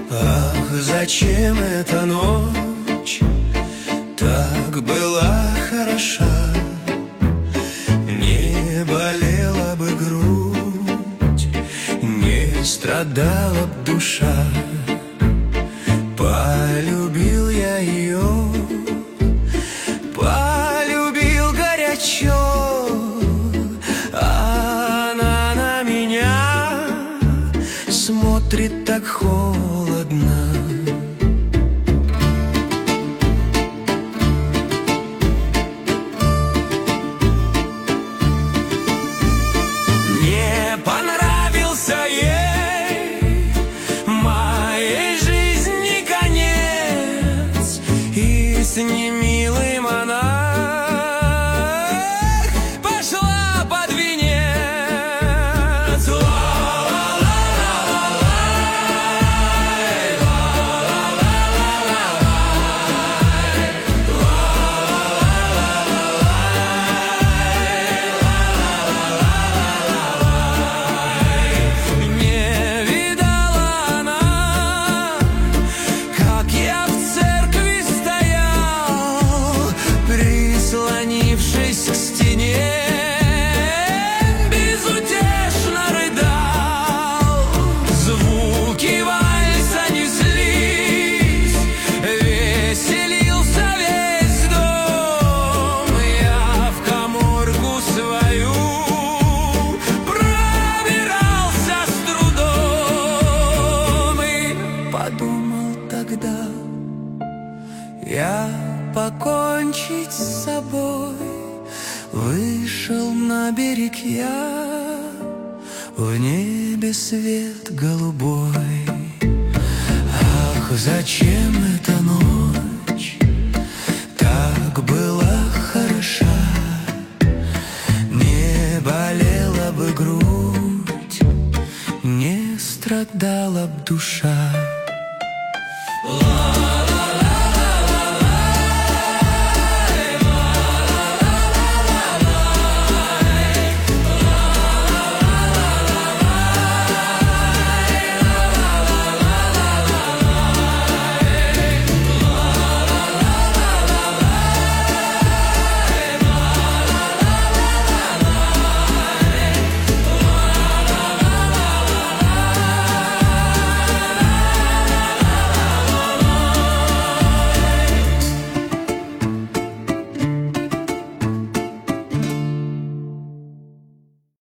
Ах, зачем эта ночь так была хороша? Не болела бы грудь, не страдала б душа. Полюбил я ее, полюбил горячо, а она на меня смотрит так холодно. Не понравился ей, моей жизни конец, и с немилым она пошла под венец. Не видала она, как я в церкви стоял, прислонившись к стене, безутешно рыдал. Звуки вальса неслись, веселился весь дом. Я в каморку свою пробирался с трудом и подумал тогда я покончить с собой. Вышел на берег я, в небе свет голубой. Ах, зачем эта ночь так была хороша? Не болела бы грудь, не страдала б душа.